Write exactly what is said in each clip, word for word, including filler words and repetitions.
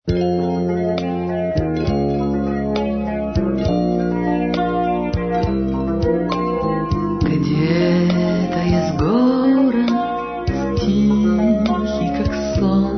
Где-то есть город тихий, как сон,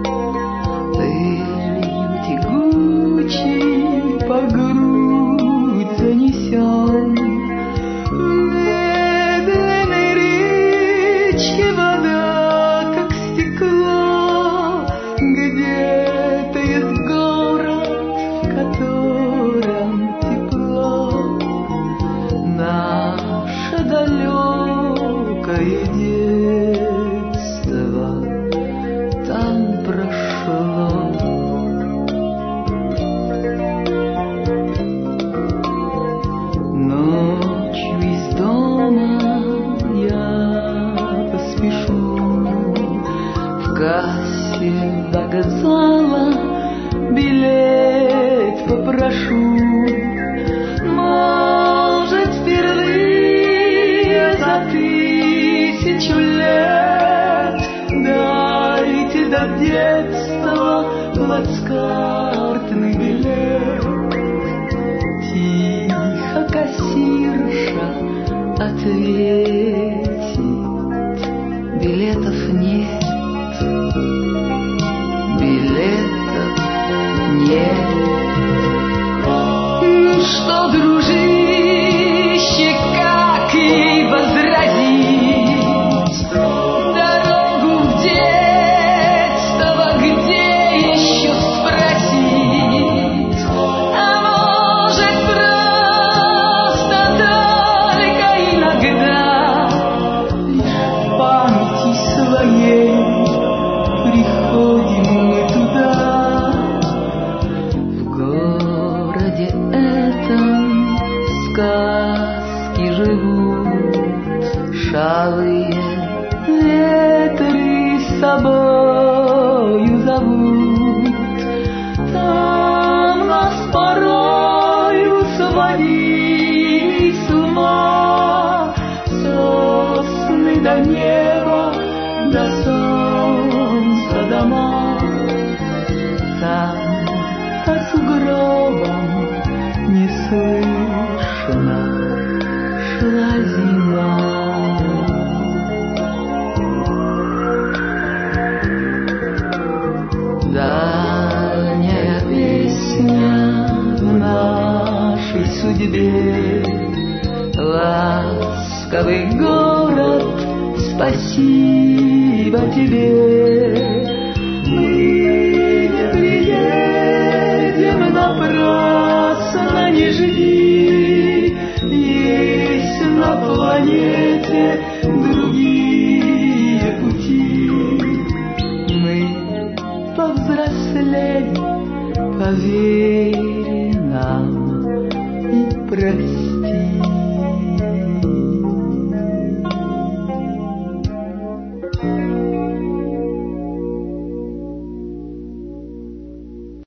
пылью тягучей по грудь занесен. В медленной речке вода, как стекло. Где-то есть город, в котором тепло. Наше далекое детство там прошло. Ночью из дома я поспешу, в кассе вокзала билет попрошу. Может, впервые за тысячу лет дайте до детства плацкартный билет. Тихо кассирша ответит: билетов нет, билетов нет. Ну что, дружище, как ей возразить? Дорогу в детство где еще спросить? А может, просто только иногда лишь в памяти своей приходим мы туда. В городе этом сказки живут, шалые ветры с собою зовут. Там нас порою сводили с ума сосны до неба, до солнца дома. Там по сугробам неслышно шла зима. Дальняя песня в нашей судьбе, ласковый город, спасибо тебе. Мы не приедем напрасно, не жди, есть на планете другие пути. Мы повзрослели, поверь нам и прости.